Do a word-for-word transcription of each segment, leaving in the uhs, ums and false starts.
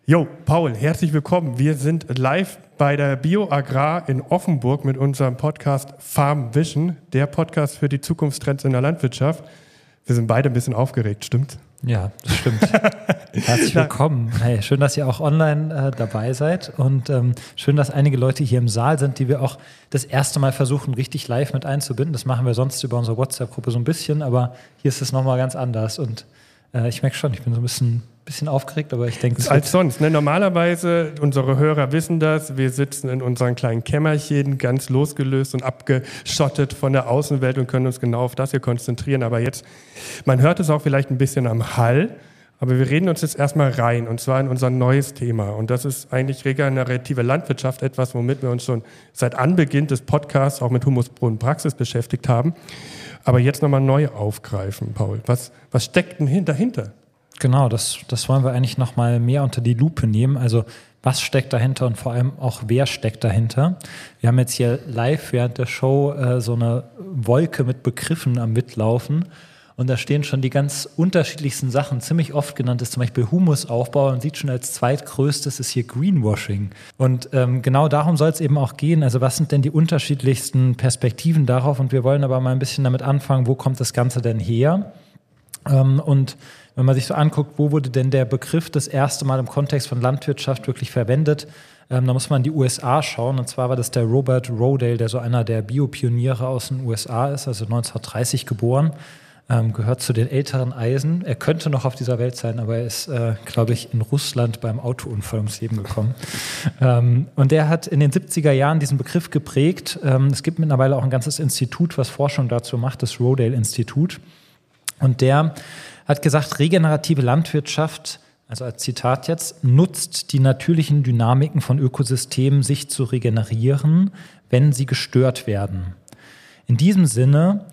Jo, Paul, herzlich willkommen. Wir sind live bei der BioAgrar in Offenburg mit unserem Podcast Farm Vision, der Podcast für die Zukunftstrends in der Landwirtschaft. Wir sind beide ein bisschen aufgeregt, stimmt's? Ja, das stimmt. Herzlich willkommen. Hey, schön, dass ihr auch online äh, dabei seid und ähm, schön, dass einige Leute hier im Saal sind, die wir auch das erste Mal versuchen, richtig live mit einzubinden. Das machen wir sonst über unsere WhatsApp-Gruppe so ein bisschen, aber hier ist es nochmal ganz anders und äh, ich merke schon, ich bin so ein bisschen bisschen aufgeregt, aber ich denke... Es als sonst. Ne? Normalerweise, unsere Hörer wissen das, wir sitzen in unseren kleinen Kämmerchen, ganz losgelöst und abgeschottet von der Außenwelt und können uns genau auf das hier konzentrieren. Aber jetzt, man hört es auch vielleicht ein bisschen am Hall, aber wir reden uns jetzt erstmal rein, und zwar in unser neues Thema. Und das ist eigentlich regenerative Landwirtschaft, etwas, womit wir uns schon seit Anbeginn des Podcasts auch mit Humus Boden Praxis beschäftigt haben. Aber jetzt nochmal neu aufgreifen, Paul. Was, was steckt denn dahinter? Genau, das, das wollen wir eigentlich noch mal mehr unter die Lupe nehmen. Also was steckt dahinter und vor allem auch wer steckt dahinter. Wir haben jetzt hier live während der Show äh, so eine Wolke mit Begriffen am Mitlaufen und da stehen schon die ganz unterschiedlichsten Sachen. Ziemlich oft genannt ist zum Beispiel Humusaufbau. Man sieht schon als zweitgrößtes ist hier Greenwashing. Und ähm, genau darum soll es eben auch gehen. Also was sind denn die unterschiedlichsten Perspektiven darauf? Und wir wollen aber mal ein bisschen damit anfangen, wo kommt das Ganze denn her? Ähm, und wenn man sich so anguckt, wo wurde denn der Begriff das erste Mal im Kontext von Landwirtschaft wirklich verwendet, ähm, da muss man in die U S A schauen. Und zwar war das der Robert Rodale, der so einer der Biopioniere aus den U S A ist, also neunzehnhundertdreißig geboren, ähm, gehört zu den älteren Eisen. Er könnte noch auf dieser Welt sein, aber er ist, äh, glaube ich, in Russland beim Autounfall ums Leben gekommen. ähm, und der hat in den siebziger Jahren diesen Begriff geprägt. Ähm, es gibt mittlerweile auch ein ganzes Institut, was Forschung dazu macht, das Rodale-Institut. Und der hat gesagt, regenerative Landwirtschaft, also als Zitat jetzt, nutzt die natürlichen Dynamiken von Ökosystemen, sich zu regenerieren, wenn sie gestört werden. In diesem Sinne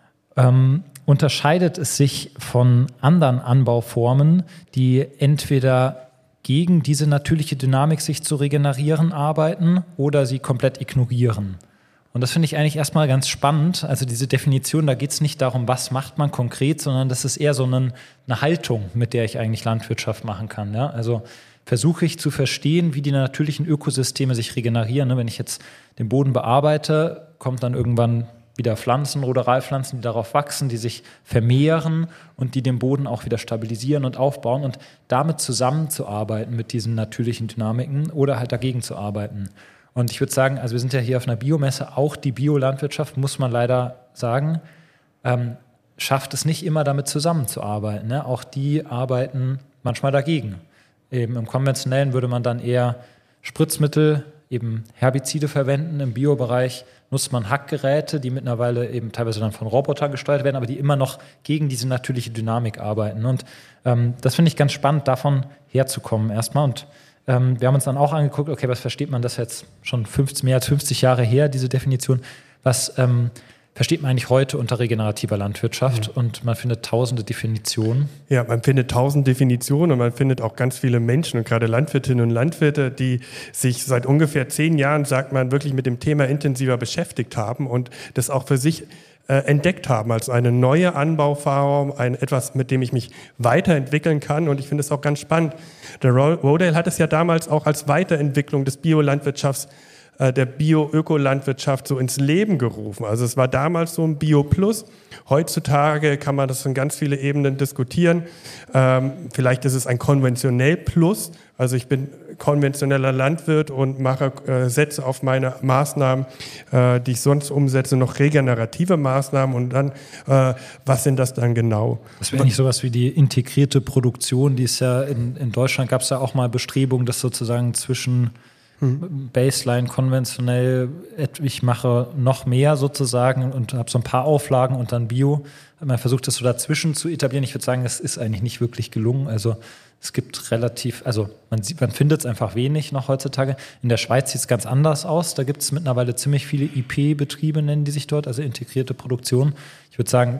ähm, unterscheidet es sich von anderen Anbauformen, die entweder gegen diese natürliche Dynamik, sich zu regenerieren, arbeiten oder sie komplett ignorieren. Und das finde ich eigentlich erstmal ganz spannend. Also diese Definition, da geht es nicht darum, was macht man konkret, sondern das ist eher so eine, eine Haltung, mit der ich eigentlich Landwirtschaft machen kann. Ja? Also versuche ich zu verstehen, wie die natürlichen Ökosysteme sich regenerieren. Wenn ich jetzt den Boden bearbeite, kommt dann irgendwann wieder Pflanzen, Ruderalpflanzen, die darauf wachsen, die sich vermehren und die den Boden auch wieder stabilisieren und aufbauen und damit zusammenzuarbeiten mit diesen natürlichen Dynamiken oder halt dagegen zu arbeiten. Und ich würde sagen, also wir sind ja hier auf einer Biomesse, auch die Biolandwirtschaft, muss man leider sagen, ähm, schafft es nicht immer damit zusammenzuarbeiten. Ne? Auch die arbeiten manchmal dagegen. Eben im Konventionellen würde man dann eher Spritzmittel, eben Herbizide verwenden. Im Biobereich nutzt man Hackgeräte, die mittlerweile eben teilweise dann von Robotern gesteuert werden, aber die immer noch gegen diese natürliche Dynamik arbeiten. Und ähm, das finde ich ganz spannend, davon herzukommen erstmal. Und Ähm, wir haben uns dann auch angeguckt, okay, was versteht man das jetzt schon fünfzig, mehr als fünfzig Jahre her, diese Definition, was ähm, versteht man eigentlich heute unter regenerativer Landwirtschaft? Mhm. Und man findet tausende Definitionen. Ja, man findet tausend Definitionen und man findet auch ganz viele Menschen und gerade Landwirtinnen und Landwirte, die sich seit ungefähr zehn Jahren, sagt man, wirklich mit dem Thema intensiver beschäftigt haben und das auch für sich äh, entdeckt haben als eine neue Anbauform, ein etwas, mit dem ich mich weiterentwickeln kann. Und ich finde es auch ganz spannend. Der Rodale hat es ja damals auch als Weiterentwicklung des Biolandwirtschafts, äh, der Bio-Ökolandwirtschaft so ins Leben gerufen. Also es war damals so ein Bio-Plus. Heutzutage kann man das in ganz viele Ebenen diskutieren. Ähm, vielleicht ist es ein konventionell Plus. Also ich bin konventioneller Landwirt und mache, äh, setze auf meine Maßnahmen, äh, die ich sonst umsetze, noch regenerative Maßnahmen. Und dann, äh, was sind das dann genau? Das wäre nicht sowas wie die integrierte Produktion, die ist ja in, in Deutschland gab es ja auch mal Bestrebungen, das sozusagen zwischen hm. Baseline, konventionell, ich mache noch mehr sozusagen und habe so ein paar Auflagen und dann Bio. Man versucht das so dazwischen zu etablieren. Ich würde sagen, das ist eigentlich nicht wirklich gelungen. Also es gibt relativ, also man sieht, man findet es einfach wenig noch heutzutage. In der Schweiz sieht es ganz anders aus. Da gibt es mittlerweile ziemlich viele I P-Betriebe, nennen die sich dort, also integrierte Produktion. Ich würde sagen,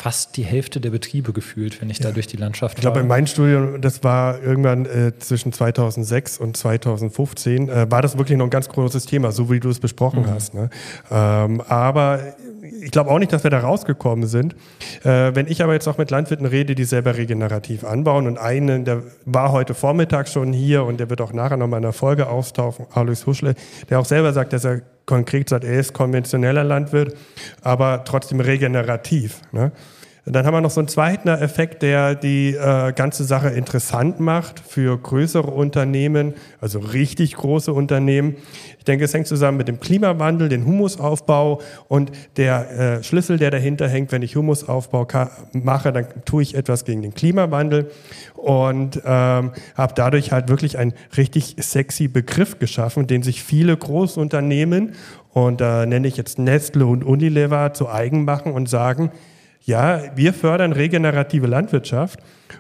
fast die Hälfte der Betriebe gefühlt, wenn ich ja. da durch die Landschaft Ich glaube, in meinem Studium, das war irgendwann äh, zwischen zweitausendsechs und zweitausendfünfzehn, äh, war das wirklich noch ein ganz großes Thema, so wie du es besprochen mhm. hast. Ne? Ähm, aber ich glaube auch nicht, dass wir da rausgekommen sind. Äh, wenn ich aber jetzt auch mit Landwirten rede, die selber regenerativ anbauen, und einen, der war heute Vormittag schon hier und der wird auch nachher nochmal in der Folge auftauchen, Alois Huschle, der auch selber sagt, dass er konkret sagt, er ist konventioneller Landwirt, aber trotzdem regenerativ. Ne? Dann haben wir noch so einen zweiten Effekt, der die äh, ganze Sache interessant macht für größere Unternehmen, also richtig große Unternehmen. Ich denke, es hängt zusammen mit dem Klimawandel, dem Humusaufbau, und der äh, Schlüssel, der dahinter hängt, wenn ich Humusaufbau ka- mache, dann tue ich etwas gegen den Klimawandel, und ähm, habe dadurch halt wirklich einen richtig sexy Begriff geschaffen, den sich viele Großunternehmen, und da äh, nenne ich jetzt Nestle und Unilever, zu eigen machen und sagen, ja, wir fördern regenerative Landwirtschaft,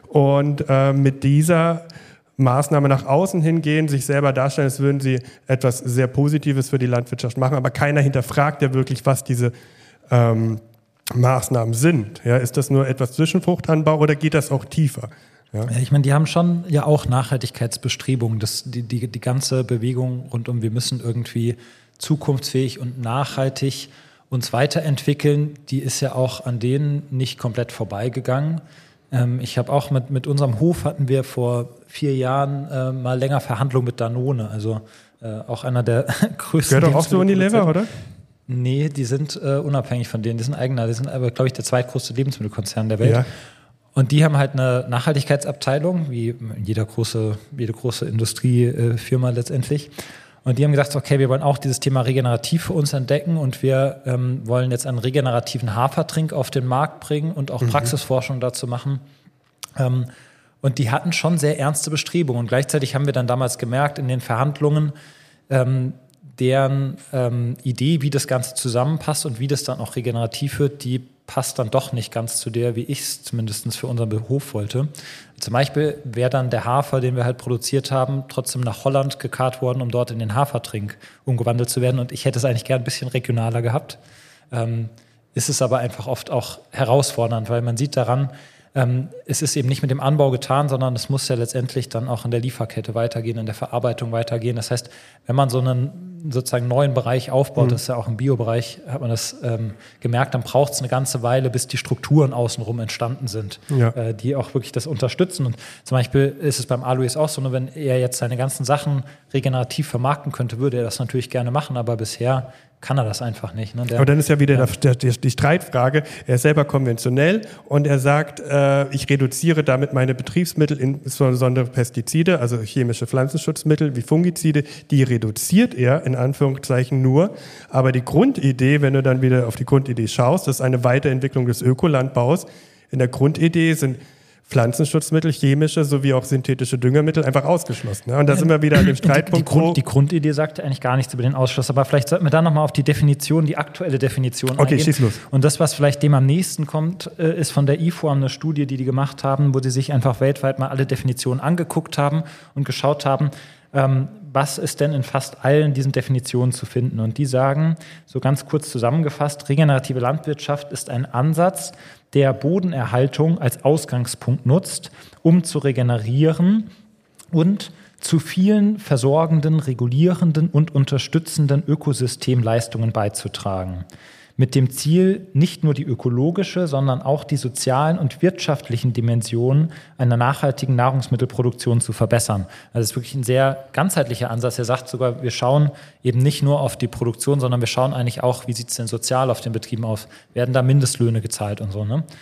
und äh, mit dieser Maßnahme nach außen hingehen, sich selber darstellen, als würden sie etwas sehr Positives für die Landwirtschaft machen, aber keiner hinterfragt ja wirklich, was diese ähm, Maßnahmen sind. Ja, ist das nur etwas Zwischenfruchtanbau oder geht das auch tiefer? Ja. Ja, ich meine, die haben schon ja auch Nachhaltigkeitsbestrebungen. Das, die, die, die ganze Bewegung rund um, wir müssen irgendwie zukunftsfähig und nachhaltig uns weiterentwickeln, die ist ja auch an denen nicht komplett vorbeigegangen. Ähm, ich habe auch mit, mit unserem Hof hatten wir vor vier Jahren äh, mal länger Verhandlungen mit Danone, also äh, auch einer der größten. Gehört doch auch zu Unilever, oder? Nee, die sind äh, unabhängig von denen, die sind eigener, die sind aber, glaube ich, der zweitgrößte Lebensmittelkonzern der Welt. Ja. Und die haben halt eine Nachhaltigkeitsabteilung, wie jeder große, jede große Industriefirma letztendlich. Und die haben gesagt, okay, wir wollen auch dieses Thema regenerativ für uns entdecken, und wir ähm, wollen jetzt einen regenerativen Hafertrink auf den Markt bringen und auch mhm. Praxisforschung dazu machen. Ähm, und die hatten schon sehr ernste Bestrebungen. Und gleichzeitig haben wir dann damals gemerkt in den Verhandlungen, ähm, deren ähm, Idee, wie das Ganze zusammenpasst und wie das dann auch regenerativ wird, die passt dann doch nicht ganz zu der, wie ich es zumindest für unseren Hof wollte. Zum Beispiel wäre dann der Hafer, den wir halt produziert haben, trotzdem nach Holland gekarrt worden, um dort in den Hafertrink umgewandelt zu werden. Und ich hätte es eigentlich gern ein bisschen regionaler gehabt. Ähm, ist es aber einfach oft auch herausfordernd, weil man sieht daran, ähm, es ist eben nicht mit dem Anbau getan, sondern es muss ja letztendlich dann auch in der Lieferkette weitergehen, in der Verarbeitung weitergehen. Das heißt, wenn man so einen sozusagen neuen Bereich aufbaut, mhm. das ist ja auch im Biobereich, hat man das ähm, gemerkt, dann braucht es eine ganze Weile, bis die Strukturen außenrum entstanden sind, ja. äh, die auch wirklich das unterstützen. Und zum Beispiel ist es beim Alois auch so, nur wenn er jetzt seine ganzen Sachen regenerativ vermarkten könnte, würde er das natürlich gerne machen, aber bisher kann er das einfach nicht. Ne? Der, aber dann ist ja wieder ja. Der, der, die Streitfrage, er ist selber konventionell und er sagt, äh, ich reduziere damit meine Betriebsmittel, insbesondere Pestizide, also chemische Pflanzenschutzmittel wie Fungizide, die reduziert er in Anführungszeichen nur. Aber die Grundidee, wenn du dann wieder auf die Grundidee schaust, das ist eine Weiterentwicklung des Ökolandbaus. In der Grundidee sind Pflanzenschutzmittel, chemische sowie auch synthetische Düngermittel einfach ausgeschlossen. Ne? Und da sind wir wieder an dem Streitpunkt. Die, die, Grund, die Grundidee sagt eigentlich gar nichts über den Ausschluss, aber vielleicht sollten wir da nochmal auf die Definition, die aktuelle Definition okay, eingehen. Okay, schieß los. Und das, was vielleicht dem am nächsten kommt, ist von der I F O A M eine Studie, die die gemacht haben, wo sie sich einfach weltweit mal alle Definitionen angeguckt haben und geschaut haben, ähm, was ist denn in fast allen diesen Definitionen zu finden. Und die sagen, so ganz kurz zusammengefasst, regenerative Landwirtschaft ist ein Ansatz, der Bodenerhaltung als Ausgangspunkt nutzt, um zu regenerieren und zu vielen versorgenden, regulierenden und unterstützenden Ökosystemleistungen beizutragen. Mit dem Ziel, nicht nur die ökologische, sondern auch die sozialen und wirtschaftlichen Dimensionen einer nachhaltigen Nahrungsmittelproduktion zu verbessern. Also das ist wirklich ein sehr ganzheitlicher Ansatz. Er sagt sogar, wir schauen eben nicht nur auf die Produktion, sondern wir schauen eigentlich auch, wie sieht es denn sozial auf den Betrieben aus? Werden da Mindestlöhne gezahlt und so, ne?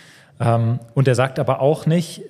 Und er sagt aber auch nicht,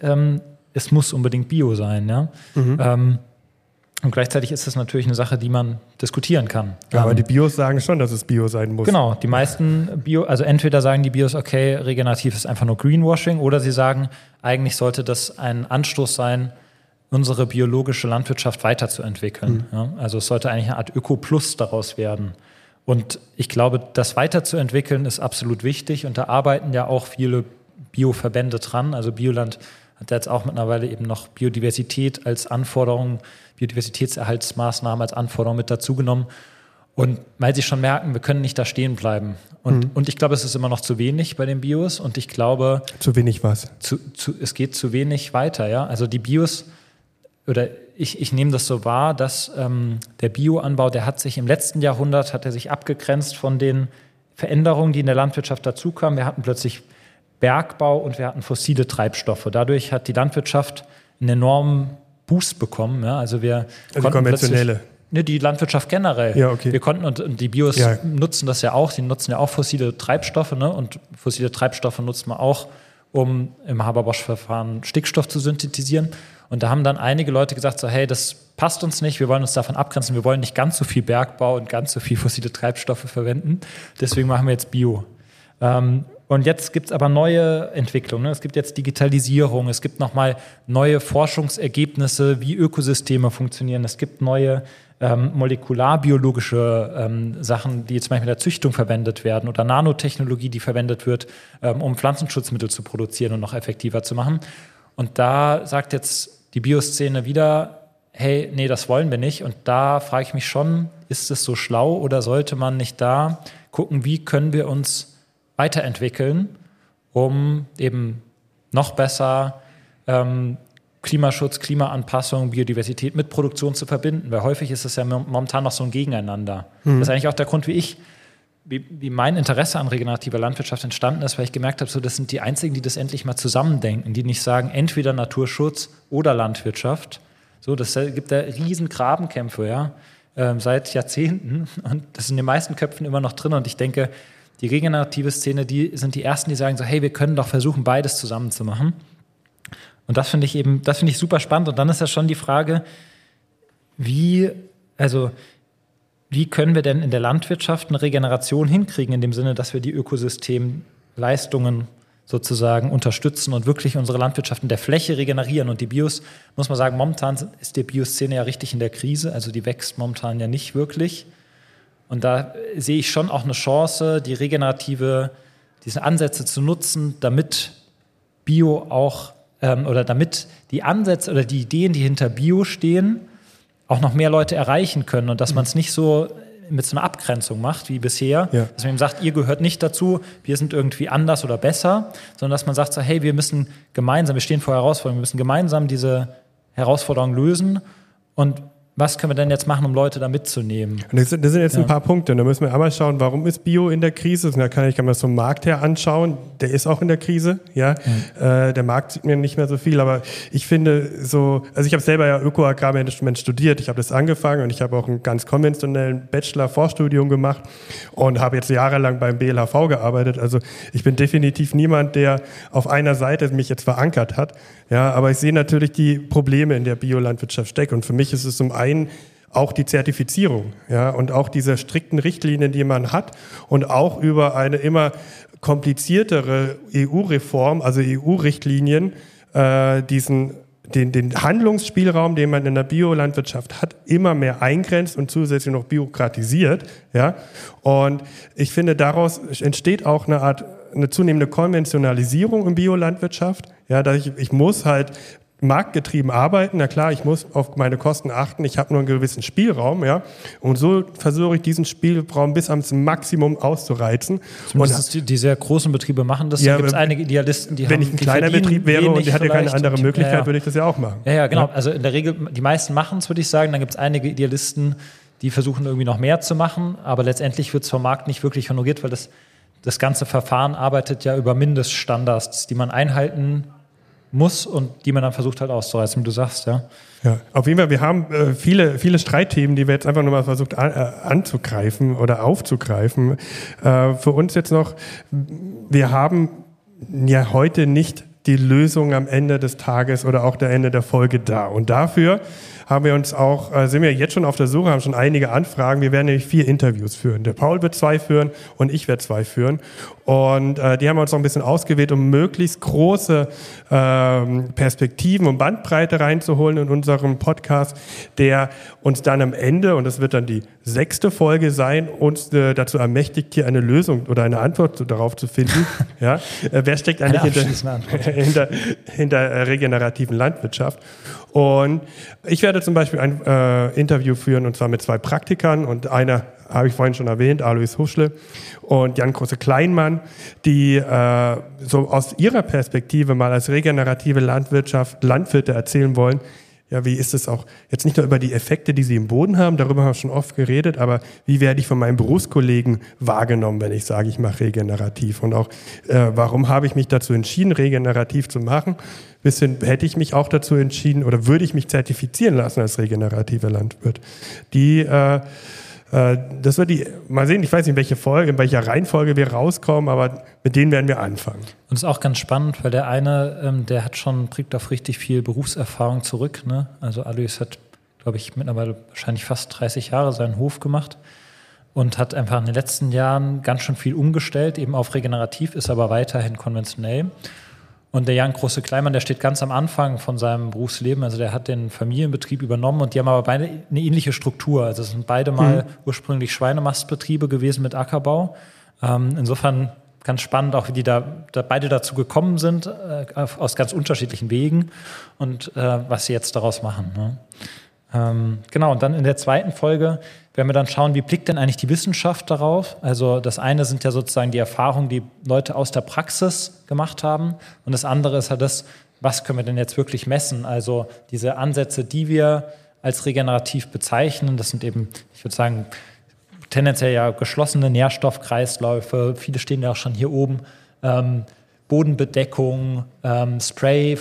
es muss unbedingt Bio sein, ja? Mhm. Und gleichzeitig ist das natürlich eine Sache, die man diskutieren kann. Ja, aber die Bios sagen schon, dass es Bio sein muss. Genau, die meisten Bio, also entweder sagen die Bios, okay, regenerativ ist einfach nur Greenwashing, oder sie sagen, eigentlich sollte das ein Anstoß sein, unsere biologische Landwirtschaft weiterzuentwickeln. Mhm. Ja, also es sollte eigentlich eine Art Öko-Plus daraus werden. Und ich glaube, das weiterzuentwickeln ist absolut wichtig, und da arbeiten ja auch viele Bioverbände dran. Also Bioland hat jetzt auch mittlerweile eben noch Biodiversität als Anforderung, Biodiversitätserhaltsmaßnahmen als Anforderung mit dazugenommen. Und weil sie schon merken, wir können nicht da stehen bleiben. Und, mhm. und ich glaube, es ist immer noch zu wenig bei den Bios. Und ich glaube... Zu wenig was? Zu, zu, es geht zu wenig weiter, ja. Also die Bios, oder ich, ich nehme das so wahr, dass ähm, der Bioanbau, der hat sich im letzten Jahrhundert, hat er sich abgegrenzt von den Veränderungen, die in der Landwirtschaft dazukamen. Wir hatten plötzlich Bergbau und wir hatten fossile Treibstoffe. Dadurch hat die Landwirtschaft einen enormen Boost bekommen. Ja. Also wir also die konventionelle. Ne, die Landwirtschaft generell. Ja, okay. Wir konnten, und, und die Bios ja. nutzen das ja auch, die nutzen ja auch fossile Treibstoffe, ne? Und fossile Treibstoffe nutzt man auch, um im Haber-Bosch-Verfahren Stickstoff zu synthetisieren. Und da haben dann einige Leute gesagt, so, hey, das passt uns nicht, wir wollen uns davon abgrenzen, wir wollen nicht ganz so viel Bergbau und ganz so viel fossile Treibstoffe verwenden, deswegen machen wir jetzt Bio. Ähm, und jetzt gibt es aber neue Entwicklungen, ne? Es gibt jetzt Digitalisierung, es gibt nochmal neue Forschungsergebnisse, wie Ökosysteme funktionieren, es gibt neue Ähm, molekularbiologische ähm, Sachen, die zum Beispiel in der Züchtung verwendet werden oder Nanotechnologie, die verwendet wird, ähm, um Pflanzenschutzmittel zu produzieren und noch effektiver zu machen. Und da sagt jetzt die Bioszene wieder, hey, nee, das wollen wir nicht. Und da frage ich mich schon, ist es so schlau oder sollte man nicht da gucken, wie können wir uns weiterentwickeln, um eben noch besser ähm, Klimaschutz, Klimaanpassung, Biodiversität mit Produktion zu verbinden, weil häufig ist es ja momentan noch so ein Gegeneinander. Mhm. Das ist eigentlich auch der Grund, wie ich, wie, wie mein Interesse an regenerativer Landwirtschaft entstanden ist, weil ich gemerkt habe, so, das sind die Einzigen, die das endlich mal zusammendenken, die nicht sagen, entweder Naturschutz oder Landwirtschaft. So, das gibt da riesen Grabenkämpfe, ja, äh, seit Jahrzehnten, und das ist in den meisten Köpfen immer noch drin, und ich denke, die regenerative Szene, die sind die Ersten, die sagen so, hey, wir können doch versuchen, beides zusammen zu machen. Und das finde ich eben, das finde ich super spannend. Und dann ist ja schon die Frage, wie, also, wie können wir denn in der Landwirtschaft eine Regeneration hinkriegen, in dem Sinne, dass wir die Ökosystemleistungen sozusagen unterstützen und wirklich unsere Landwirtschaft in der Fläche regenerieren. Und die Bios, muss man sagen, momentan ist die Bioszene ja richtig in der Krise. Also die wächst momentan ja nicht wirklich. Und da sehe ich schon auch eine Chance, die regenerative, diese Ansätze zu nutzen, damit Bio auch oder damit die Ansätze oder die Ideen, die hinter Bio stehen, auch noch mehr Leute erreichen können und dass man es nicht so mit so einer Abgrenzung macht wie bisher, ja. Dass man eben sagt, ihr gehört nicht dazu, wir sind irgendwie anders oder besser, sondern dass man sagt, so, hey, wir müssen gemeinsam, wir stehen vor Herausforderungen, wir müssen gemeinsam diese Herausforderungen lösen, und was können wir denn jetzt machen, um Leute da mitzunehmen? Das sind, das sind jetzt ja. ein paar Punkte. Da müssen wir einmal schauen, warum ist Bio in der Krise? Da kann ich kann man das vom Markt her anschauen. Der ist auch in der Krise. Ja, mhm. äh, der Markt sieht mir nicht mehr so viel. Aber ich finde so, also ich habe selber ja Öko-Agrarmanagement studiert. Ich habe das angefangen und ich habe auch einen ganz konventionellen Bachelor-Vorstudium gemacht und habe jetzt jahrelang beim B L H V gearbeitet. Also ich bin definitiv niemand, der auf einer Seite mich jetzt verankert hat. Ja, aber ich sehe natürlich die Probleme in der Biolandwirtschaft stecken. Und für mich ist es zum einen auch die Zertifizierung, ja, und auch diese strikten Richtlinien, die man hat, und auch über eine immer kompliziertere E U-Reform, also E U-Richtlinien, äh, diesen den, den Handlungsspielraum, den man in der Biolandwirtschaft hat, immer mehr eingrenzt und zusätzlich noch bürokratisiert, ja. Und ich finde, daraus entsteht auch eine Art eine zunehmende Konventionalisierung in Biolandwirtschaft. Ja, dass ich, ich muss halt marktgetrieben arbeiten. Na klar, ich muss auf meine Kosten achten. Ich habe nur einen gewissen Spielraum, ja. Und so versuche ich, diesen Spielraum bis ans Maximum auszureizen. Zumindest die, die sehr großen Betriebe machen das. Ja, da gibt es einige Idealisten, die wenn haben, ich ein kleiner Betrieb wäre und die hatte keine andere und, Möglichkeit, ja, ja. würde ich das ja auch machen. Ja, ja, genau. Ja. Also in der Regel, die meisten machen es, würde ich sagen. Dann gibt es einige Idealisten, die versuchen irgendwie noch mehr zu machen. Aber letztendlich wird es vom Markt nicht wirklich honoriert, weil das Das ganze Verfahren arbeitet ja über Mindeststandards, die man einhalten muss und die man dann versucht halt auszureizen, wie du sagst, ja. Ja, auf jeden Fall, wir haben äh, viele, viele Streitthemen, die wir jetzt einfach nur mal versucht an, äh, anzugreifen oder aufzugreifen. Äh, für uns jetzt noch, wir haben ja heute nicht die Lösung am Ende des Tages oder auch der Ende der Folge da. Und dafür haben wir uns auch, äh, sind wir jetzt schon auf der Suche, haben schon einige Anfragen. Wir werden nämlich vier Interviews führen. Der Paul wird zwei führen und ich werde zwei führen. Und äh, die haben wir uns noch ein bisschen ausgewählt, um möglichst große ähm, Perspektiven und Bandbreite reinzuholen in unserem Podcast, der uns dann am Ende, und das wird dann die sechste Folge sein, uns äh, dazu ermächtigt, hier eine Lösung oder eine Antwort zu, darauf zu finden. Ja? Äh, wer steckt eigentlich hinter, hinter, hinter äh, regenerativen Landwirtschaft? Und ich werde zum Beispiel ein äh, Interview führen, und zwar mit zwei Praktikern, und einer habe ich vorhin schon erwähnt, Alois Huschle und Jan Große-Kleinmann, die äh, so aus ihrer Perspektive mal als regenerative Landwirtschaft, Landwirte erzählen wollen, ja, wie ist es auch, jetzt nicht nur über die Effekte, die sie im Boden haben, darüber haben wir schon oft geredet, aber wie werde ich von meinen Berufskollegen wahrgenommen, wenn ich sage, ich mache regenerativ? Und auch, äh, warum habe ich mich dazu entschieden, regenerativ zu machen? Bisschen hätte ich mich auch dazu entschieden oder würde ich mich zertifizieren lassen als regenerativer Landwirt. Die, äh, äh, das wird die, mal sehen, ich weiß nicht, in welche Folge, in welcher Reihenfolge wir rauskommen, aber mit denen werden wir anfangen. Und es ist auch ganz spannend, weil der eine, ähm, der hat schon, bringt auf richtig viel Berufserfahrung zurück, ne? Also Alois hat, glaube ich, mittlerweile wahrscheinlich fast dreißig Jahre seinen Hof gemacht und hat einfach in den letzten Jahren ganz schön viel umgestellt, eben auf regenerativ, ist aber weiterhin konventionell. Und der Jan Große-Kleinmann, der steht ganz am Anfang von seinem Berufsleben, also der hat den Familienbetrieb übernommen und die haben aber beide eine ähnliche Struktur. Also es sind beide mal mhm. ursprünglich Schweinemastbetriebe gewesen mit Ackerbau. Ähm, insofern ganz spannend, auch wie die da, da beide dazu gekommen sind, äh, aus ganz unterschiedlichen Wegen und äh, was sie jetzt daraus machen. Ne? Ähm, genau, und dann in der zweiten Folge werden wir dann schauen, wie blickt denn eigentlich die Wissenschaft darauf? Also das eine sind ja sozusagen die Erfahrungen, die Leute aus der Praxis gemacht haben und das andere ist halt das, was können wir denn jetzt wirklich messen? Also diese Ansätze, die wir als regenerativ bezeichnen, das sind eben, ich würde sagen, tendenziell ja geschlossene Nährstoffkreisläufe, viele stehen ja auch schon hier oben, ähm, Bodenbedeckung, ähm, Spray,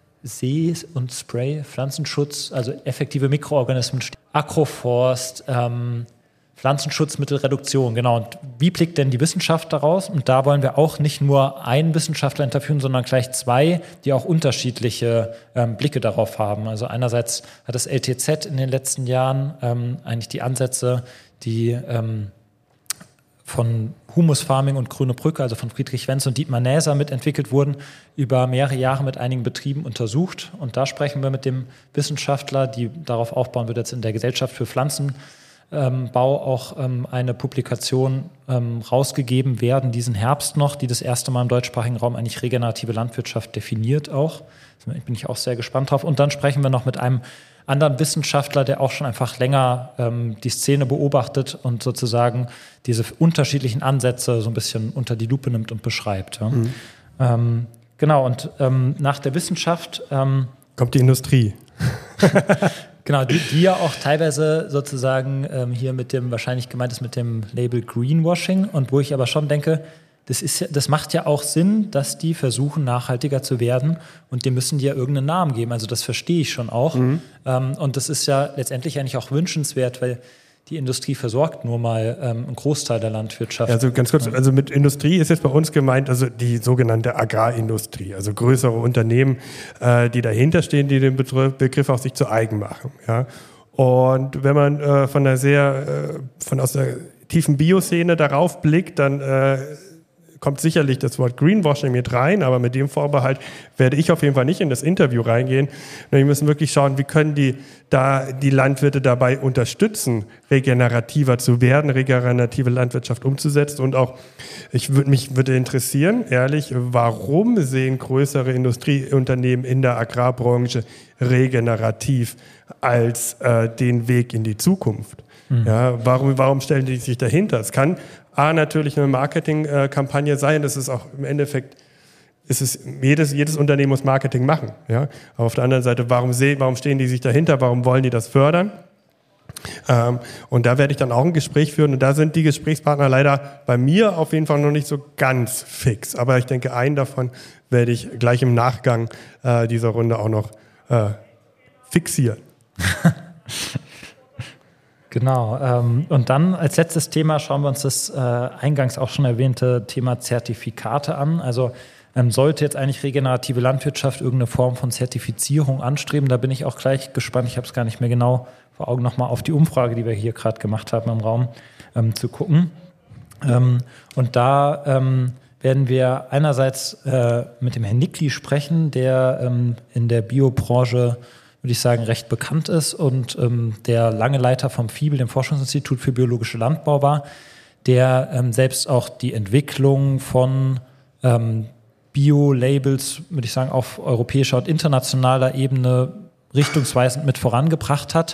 See- und Spray, Pflanzenschutz, also effektive Mikroorganismen, Agroforst, ähm, Pflanzenschutzmittelreduktion, genau. Und wie blickt denn die Wissenschaft daraus? Und da wollen wir auch nicht nur einen Wissenschaftler interviewen, sondern gleich zwei, die auch unterschiedliche ähm, Blicke darauf haben. Also einerseits hat das L T Z in den letzten Jahren ähm, eigentlich die Ansätze, die ähm, von Humus Farming und Grüne Brücke, also von Friedrich Wenz und Dietmar Näser mitentwickelt wurden, über mehrere Jahre mit einigen Betrieben untersucht. Und da sprechen wir mit dem Wissenschaftler, die darauf aufbauen wird, jetzt in der Gesellschaft für Pflanzenbau auch ähm, eine Publikation ähm, rausgegeben werden, diesen Herbst noch, die das erste Mal im deutschsprachigen Raum eigentlich regenerative Landwirtschaft definiert auch. Da bin ich auch sehr gespannt drauf. Und dann sprechen wir noch mit einem anderen Wissenschaftler, der auch schon einfach länger ähm, die Szene beobachtet und sozusagen diese unterschiedlichen Ansätze so ein bisschen unter die Lupe nimmt und beschreibt. Ja. Mhm. Ähm, genau, und ähm, nach der Wissenschaft ähm, kommt die Industrie. Genau, die, die ja auch teilweise sozusagen ähm, hier mit dem, wahrscheinlich gemeint ist mit dem Label Greenwashing und wo ich aber schon denke, Das, ist ja, das macht ja auch Sinn, dass die versuchen, nachhaltiger zu werden und dem müssen die ja irgendeinen Namen geben. Also das verstehe ich schon auch. Mhm. Ähm, und das ist ja letztendlich eigentlich auch wünschenswert, weil die Industrie versorgt nur mal ähm, einen Großteil der Landwirtschaft. Also ganz kurz, also mit Industrie ist jetzt bei uns gemeint, also die sogenannte Agrarindustrie, also größere Unternehmen, äh, die dahinter stehen, die den Begriff auch sich zu eigen machen. Ja? Und wenn man äh, von der sehr, äh, von aus der tiefen Bioszene darauf blickt, dann äh, kommt sicherlich das Wort Greenwashing mit rein, aber mit dem Vorbehalt werde ich auf jeden Fall nicht in das Interview reingehen. Wir müssen wirklich schauen, wie können die da die Landwirte dabei unterstützen, regenerativer zu werden, regenerative Landwirtschaft umzusetzen. Und auch, ich würde mich würde interessieren, ehrlich, warum sehen größere Industrieunternehmen in der Agrarbranche regenerativ als äh, den Weg in die Zukunft? Mhm. Ja, warum, warum stellen die sich dahinter? Es kann A, natürlich eine Marketingkampagne sein, das ist auch im Endeffekt, ist es, jedes, jedes Unternehmen muss Marketing machen. Ja? Aber auf der anderen Seite, warum, seh, warum stehen die sich dahinter, warum wollen die das fördern? Ähm, und da werde ich dann auch ein Gespräch führen und da sind die Gesprächspartner leider bei mir auf jeden Fall noch nicht so ganz fix. Aber ich denke, einen davon werde ich gleich im Nachgang äh, dieser Runde auch noch äh, fixieren. Genau. Ähm, und dann als letztes Thema schauen wir uns das äh, eingangs auch schon erwähnte Thema Zertifikate an. Also ähm, sollte jetzt eigentlich regenerative Landwirtschaft irgendeine Form von Zertifizierung anstreben? Da bin ich auch gleich gespannt. Ich habe es gar nicht mehr genau vor Augen, nochmal auf die Umfrage, die wir hier gerade gemacht haben im Raum, ähm, zu gucken. Ähm, und da ähm, werden wir einerseits äh, mit dem Herrn Nickli sprechen, der ähm, in der Biobranche, würde ich sagen, recht bekannt ist und ähm, der lange Leiter vom F I B L, dem Forschungsinstitut für biologische Landbau war, der ähm, selbst auch die Entwicklung von ähm, Bio-Labels, würde ich sagen, auf europäischer und internationaler Ebene richtungsweisend mit vorangebracht hat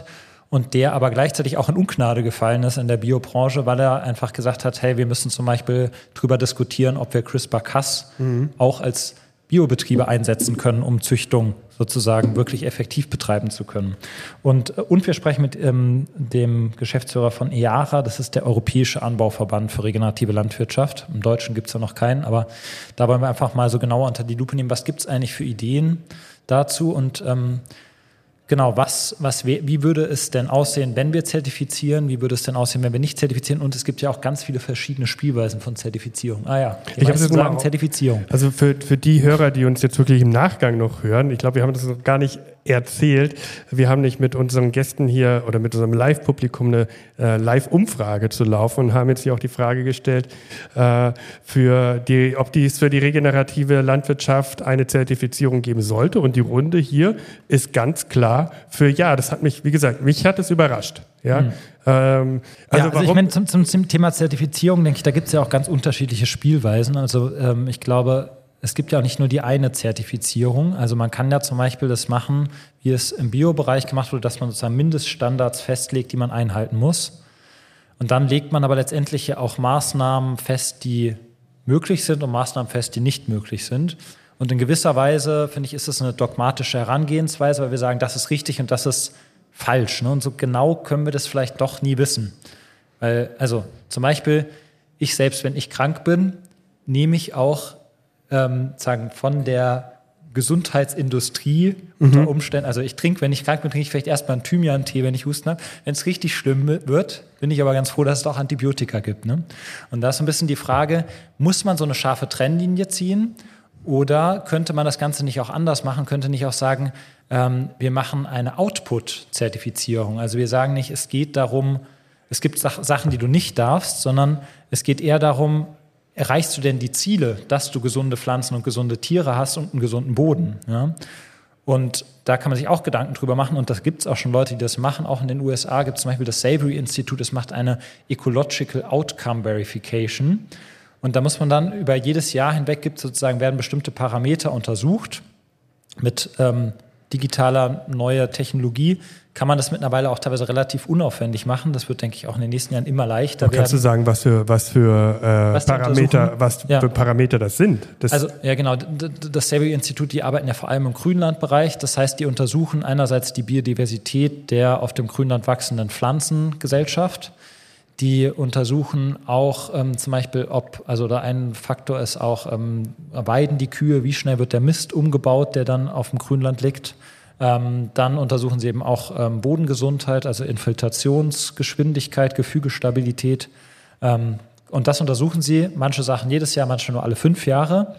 und der aber gleichzeitig auch in Ungnade gefallen ist in der Biobranche, weil er einfach gesagt hat, hey, wir müssen zum Beispiel drüber diskutieren, ob wir CRISPR-Cas mhm. auch als Biobetriebe einsetzen können, um Züchtung sozusagen wirklich effektiv betreiben zu können. Und, und wir sprechen mit ähm, dem Geschäftsführer von E A R A, das ist der Europäische Anbauverband für regenerative Landwirtschaft. Im Deutschen gibt es ja noch keinen, aber da wollen wir einfach mal so genauer unter die Lupe nehmen, was gibt es eigentlich für Ideen dazu und ähm, genau, was, was, wie würde es denn aussehen, wenn wir zertifizieren? Wie würde es denn aussehen, wenn wir nicht zertifizieren? Und es gibt ja auch ganz viele verschiedene Spielweisen von Zertifizierung. Ah ja, ich habe es sagen Zertifizierung. Also für, für die Hörer, die uns jetzt wirklich im Nachgang noch hören, ich glaube, wir haben das noch gar nicht erzählt. Wir haben nicht mit unseren Gästen hier oder mit unserem Live-Publikum eine äh, Live-Umfrage zu laufen und haben jetzt hier auch die Frage gestellt, äh, für die, ob dies für die regenerative Landwirtschaft eine Zertifizierung geben sollte. Und die Runde hier ist ganz klar für ja. Das hat mich, wie gesagt, mich hat es überrascht. Ja, hm. ähm, also, ja, also ich meine, zum, zum, zum Thema Zertifizierung, denke ich, da gibt es ja auch ganz unterschiedliche Spielweisen. Also ähm, ich glaube, es gibt ja auch nicht nur die eine Zertifizierung. Also man kann ja zum Beispiel das machen, wie es im Bio-Bereich gemacht wurde, dass man sozusagen Mindeststandards festlegt, die man einhalten muss. Und dann legt man aber letztendlich ja auch Maßnahmen fest, die möglich sind und Maßnahmen fest, die nicht möglich sind. Und in gewisser Weise, finde ich, ist es eine dogmatische Herangehensweise, weil wir sagen, das ist richtig und das ist falsch. Ne? Und so genau können wir das vielleicht doch nie wissen. Weil, also zum Beispiel, ich selbst, wenn ich krank bin, nehme ich auch Ähm, sagen, von der Gesundheitsindustrie mhm. unter Umständen, also ich trinke, wenn ich krank bin, trinke ich vielleicht erstmal einen Thymian-Tee, wenn ich Husten habe. Wenn es richtig schlimm wird, bin ich aber ganz froh, dass es auch Antibiotika gibt. Ne? Und da ist ein bisschen die Frage, muss man so eine scharfe Trennlinie ziehen oder könnte man das Ganze nicht auch anders machen, könnte nicht auch sagen, ähm, wir machen eine Output-Zertifizierung. Also wir sagen nicht, es geht darum, es gibt Sach- Sachen, die du nicht darfst, sondern es geht eher darum, erreichst du denn die Ziele, dass du gesunde Pflanzen und gesunde Tiere hast und einen gesunden Boden? Ja? Und da kann man sich auch Gedanken drüber machen und das gibt es auch schon Leute, die das machen. Auch in den U S A gibt es zum Beispiel das Savory Institute, das macht eine Ecological Outcome Verification. Und da muss man dann über jedes Jahr hinweg, gibt sozusagen, werden bestimmte Parameter untersucht mit ähm, digitaler neuer Technologie, kann man das mittlerweile auch teilweise relativ unaufwendig machen. Das wird, denke ich, auch in den nächsten Jahren immer leichter werden. Kannst du sagen, was für, was für, äh, was Parameter, was ja. für Parameter das sind? Das also, ja genau, das Savory-Institut, die arbeiten ja vor allem im Grünlandbereich. Das heißt, die untersuchen einerseits die Biodiversität der auf dem Grünland wachsenden Pflanzengesellschaft. Die untersuchen auch ähm, zum Beispiel, ob, also da ein Faktor ist auch, ähm, weiden die Kühe, wie schnell wird der Mist umgebaut, der dann auf dem Grünland liegt. Ähm, dann untersuchen sie eben auch ähm, Bodengesundheit, also Infiltrationsgeschwindigkeit, Gefügestabilität. Ähm, und das untersuchen sie, manche Sachen jedes Jahr, manche nur alle fünf Jahre.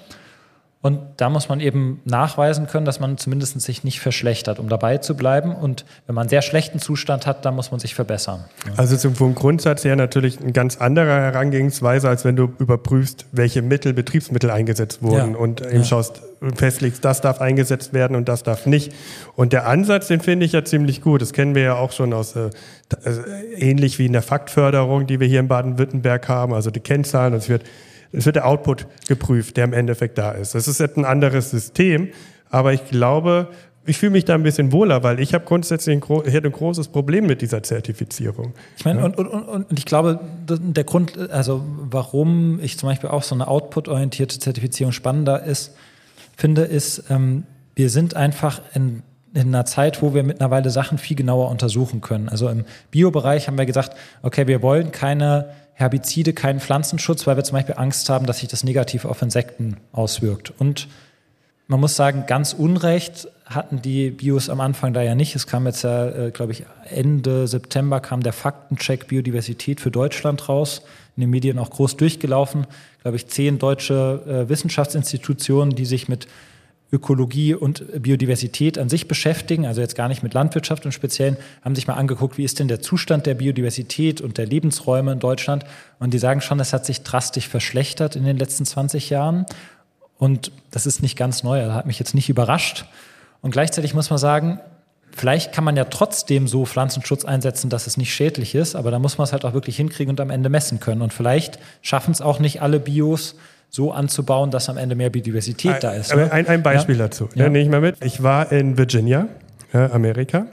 Und da muss man eben nachweisen können, dass man zumindest sich nicht verschlechtert, um dabei zu bleiben. Und wenn man einen sehr schlechten Zustand hat, dann muss man sich verbessern. Also zum, vom Grundsatz her natürlich eine ganz andere Herangehensweise, als wenn du überprüfst, welche Mittel, Betriebsmittel eingesetzt wurden ja. und eben ja. schaust, festlegst, das darf eingesetzt werden und das darf nicht. Und der Ansatz, den finde ich ja ziemlich gut. Das kennen wir ja auch schon aus, äh, also ähnlich wie in der Faktförderung, die wir hier in Baden-Württemberg haben, also die Kennzahlen. Und es wird Es wird der Output geprüft, der im Endeffekt da ist. Das ist jetzt ein anderes System, aber ich glaube, ich fühle mich da ein bisschen wohler, weil ich habe grundsätzlich ein, gro- ich hätte ein großes Problem mit dieser Zertifizierung. Ich meine, ja. und, und, und, und ich glaube, der Grund, also warum ich zum Beispiel auch so eine output-orientierte Zertifizierung spannender ist, finde, ist, ähm, wir sind einfach in in einer Zeit, wo wir mittlerweile Sachen viel genauer untersuchen können. Also im Biobereich haben wir gesagt, okay, wir wollen keine Herbizide, keinen Pflanzenschutz, weil wir zum Beispiel Angst haben, dass sich das negativ auf Insekten auswirkt. Und man muss sagen, ganz Unrecht hatten die Bios am Anfang da ja nicht. Es kam jetzt ja, äh, glaube ich, Ende September kam der Faktencheck Biodiversität für Deutschland raus. In den Medien auch groß durchgelaufen. Glaube ich, zehn deutsche äh, Wissenschaftsinstitutionen, die sich mit Ökologie und Biodiversität an sich beschäftigen, also jetzt gar nicht mit Landwirtschaft im Speziellen, haben sich mal angeguckt, wie ist denn der Zustand der Biodiversität und der Lebensräume in Deutschland. Und die sagen schon, es hat sich drastisch verschlechtert in den letzten zwanzig Jahren. Und das ist nicht ganz neu, das hat mich jetzt nicht überrascht. Und gleichzeitig muss man sagen, vielleicht kann man ja trotzdem so Pflanzenschutz einsetzen, dass es nicht schädlich ist, aber da muss man es halt auch wirklich hinkriegen und am Ende messen können. Und vielleicht schaffen es auch nicht alle Bios, so anzubauen, dass am Ende mehr Biodiversität ein, da ist. Ne? Ein, ein Beispiel ja. dazu, ja. Ja, nehme ich mal mit. Ich war in Virginia, ja, Amerika,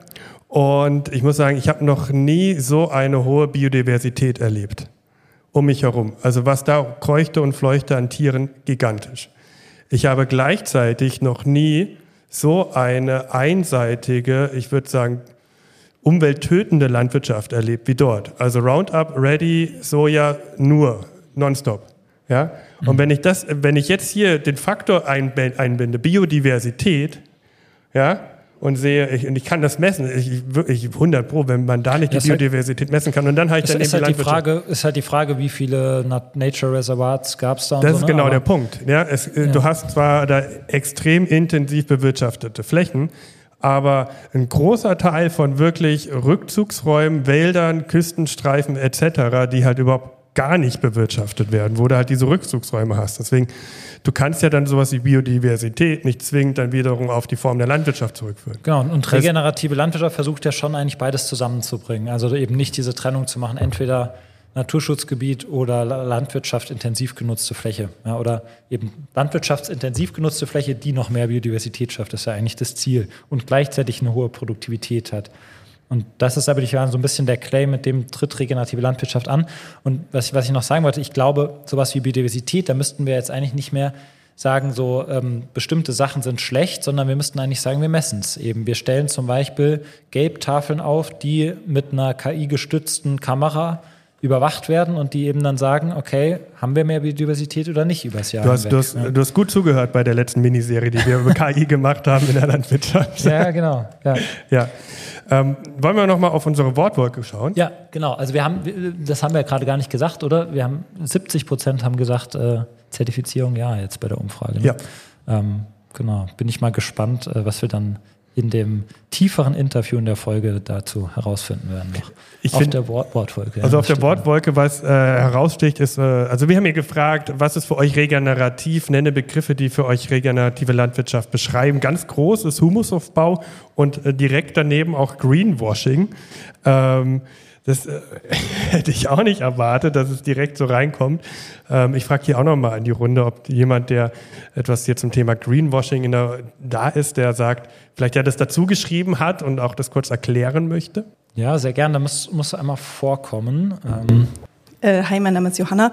Und ich muss sagen, ich habe noch nie so eine hohe Biodiversität erlebt um mich herum. Also was da kreuchte und fleuchte an Tieren, gigantisch. Ich habe gleichzeitig noch nie so eine einseitige, ich würde sagen, umwelttötende Landwirtschaft erlebt wie dort. Also Roundup, Ready, Soja, nur, nonstop. Ja? Und mhm. wenn ich das, wenn ich jetzt hier den Faktor einbinde, Biodiversität, ja, und sehe, ich, und ich kann das messen, ich, ich hundert Pro, wenn man da nicht die Biodiversität messen kann, und dann habe ich dann ist eben halt die Frage, ist halt die Frage, wie viele Nature Reservoirs gab es da? Und das so, ist ne? genau Aber der Punkt. Ja, es, ja. Du hast zwar da extrem intensiv bewirtschaftete Flächen, aber ein großer Teil von wirklich Rückzugsräumen, Wäldern, Küstenstreifen et cetera, die halt überhaupt gar nicht bewirtschaftet werden, wo du halt diese Rückzugsräume hast. Deswegen, du kannst ja dann sowas wie Biodiversität nicht zwingend dann wiederum auf die Form der Landwirtschaft zurückführen. Genau, und regenerative Landwirtschaft versucht ja schon eigentlich beides zusammenzubringen. Also eben nicht diese Trennung zu machen, entweder Naturschutzgebiet oder Landwirtschaft intensiv genutzte Fläche. Ja, oder eben landwirtschaftsintensiv genutzte Fläche, die noch mehr Biodiversität schafft, das ist ja eigentlich das Ziel. Und gleichzeitig eine hohe Produktivität hat. Und das ist aber so ein bisschen der Claim, mit dem tritt regenerative Landwirtschaft an. Und was, was ich noch sagen wollte, ich glaube, sowas wie Biodiversität, da müssten wir jetzt eigentlich nicht mehr sagen, so ähm, bestimmte Sachen sind schlecht, sondern wir müssten eigentlich sagen, wir messen es eben. Wir stellen zum Beispiel Gelbtafeln auf, die mit einer K I-gestützten Kamera überwacht werden und die eben dann sagen, okay, haben wir mehr Biodiversität oder nicht übers Jahr du hast, hinweg. Du hast, ja. du hast gut zugehört bei der letzten Miniserie, die wir über K I gemacht haben in der Landwirtschaft. Ja, genau. Ja. ja. Ähm, wollen wir nochmal auf unsere Wortwolke schauen? Ja, genau. Also wir haben, das haben wir ja gerade gar nicht gesagt, oder? Wir haben siebzig Prozent haben gesagt, äh, Zertifizierung ja jetzt bei der Umfrage. Ne? Ja. Ähm, genau. Bin ich mal gespannt, äh, was wir dann in dem tieferen Interview in der Folge dazu herausfinden werden noch. Ich auf find, der Wort Wortwolke. Also ja, auf der Wortwolke, was äh, heraussticht, ist, äh, also wir haben hier gefragt, was ist für euch regenerativ? Nenne Begriffe, die für euch regenerative Landwirtschaft beschreiben. Ganz groß ist Humusaufbau und äh, direkt daneben auch Greenwashing. Ähm, Das äh, hätte ich auch nicht erwartet, dass es direkt so reinkommt. Ähm, ich frage hier auch nochmal in die Runde, ob jemand, der etwas hier zum Thema Greenwashing in der, da ist, der sagt, vielleicht ja das dazu geschrieben hat und auch das kurz erklären möchte. Ja, sehr gerne. Da muss, muss einmal vorkommen. Ähm. Äh, hi, mein Name ist Johanna.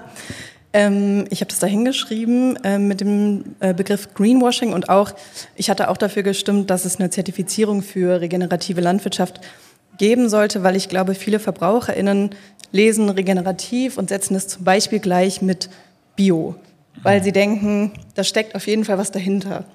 Ähm, ich habe das da hingeschrieben äh, mit dem äh, Begriff Greenwashing und auch, ich hatte auch dafür gestimmt, dass es eine Zertifizierung für regenerative Landwirtschaft geben sollte, weil ich glaube, viele VerbraucherInnen lesen regenerativ und setzen es zum Beispiel gleich mit Bio, weil sie denken, da steckt auf jeden Fall was dahinter.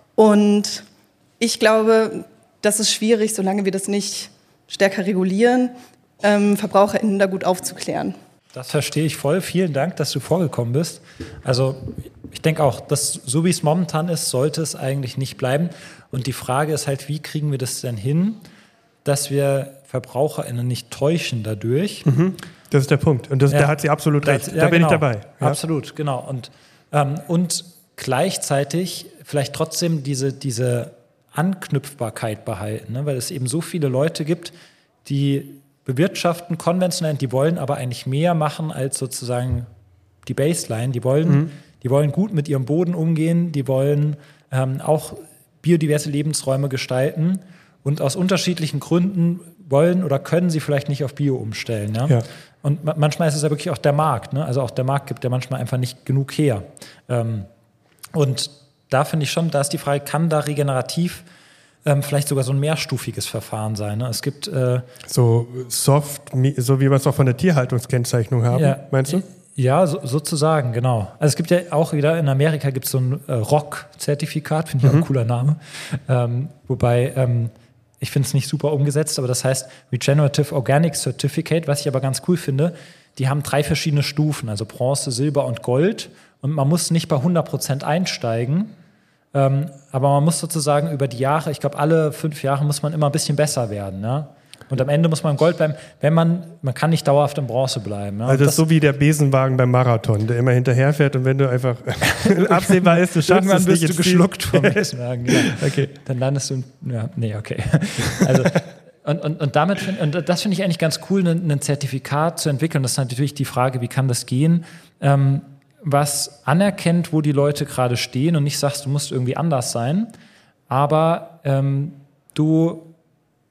Und ich glaube, das ist schwierig, solange wir das nicht stärker regulieren, ähm, VerbraucherInnen da gut aufzuklären. Das verstehe ich voll. Vielen Dank, dass du vorgekommen bist. Also ich denke auch, dass, so wie es momentan ist, sollte es eigentlich nicht bleiben. Und die Frage ist halt, wie kriegen wir das denn hin, dass wir VerbraucherInnen nicht täuschen dadurch. Mhm. Das ist der Punkt. Und das, ja. da hat sie absolut recht. Das, ja, da bin genau. ich dabei. Ja. Absolut, genau. Und, ähm, und gleichzeitig vielleicht trotzdem diese, diese Anknüpfbarkeit behalten, ne? Weil es eben so viele Leute gibt, die bewirtschaften konventionell, die wollen aber eigentlich mehr machen als sozusagen die Baseline. Die wollen, mhm. die wollen gut mit ihrem Boden umgehen, die wollen ähm, auch biodiverse Lebensräume gestalten. Und aus unterschiedlichen Gründen wollen oder können sie vielleicht nicht auf Bio umstellen. Ja? Ja. Und ma- manchmal ist es ja wirklich auch der Markt. Ne? Also auch der Markt gibt ja manchmal einfach nicht genug her. Ähm, und da finde ich schon, da ist die Frage, kann da regenerativ ähm, vielleicht sogar so ein mehrstufiges Verfahren sein? Ne? Es gibt äh, so soft, so wie wir es auch von der Tierhaltungskennzeichnung haben, ja, meinst du? Ja, so, sozusagen, genau. Also es gibt ja auch wieder, in Amerika gibt es so ein äh, R O C-Zertifikat, finde ich mhm. auch ein cooler Name. Ähm, wobei ähm, ich finde es nicht super umgesetzt, aber das heißt Regenerative Organic Certificate, was ich aber ganz cool finde, die haben drei verschiedene Stufen, also Bronze, Silber und Gold. Und man muss nicht bei hundert Prozent einsteigen, ähm, aber man muss sozusagen über die Jahre, ich glaube alle fünf Jahre muss man immer ein bisschen besser werden. Ne? Und am Ende muss man im Gold bleiben, wenn man, man kann nicht dauerhaft in Bronze bleiben. Ne? Also das ist so wie der Besenwagen beim Marathon, der immer hinterherfährt und wenn du einfach absehbar ist, du schaffst irgendwann es bist nicht du geschluckt vom Besenwagen. Ja. Okay. Dann landest du, ja, nee, okay. Also, und, und, und damit find, und das finde ich eigentlich ganz cool, ein, ein Zertifikat zu entwickeln. Das ist natürlich die Frage, wie kann das gehen, ähm, was anerkennt, wo die Leute gerade stehen und nicht sagst, du musst irgendwie anders sein, aber ähm, du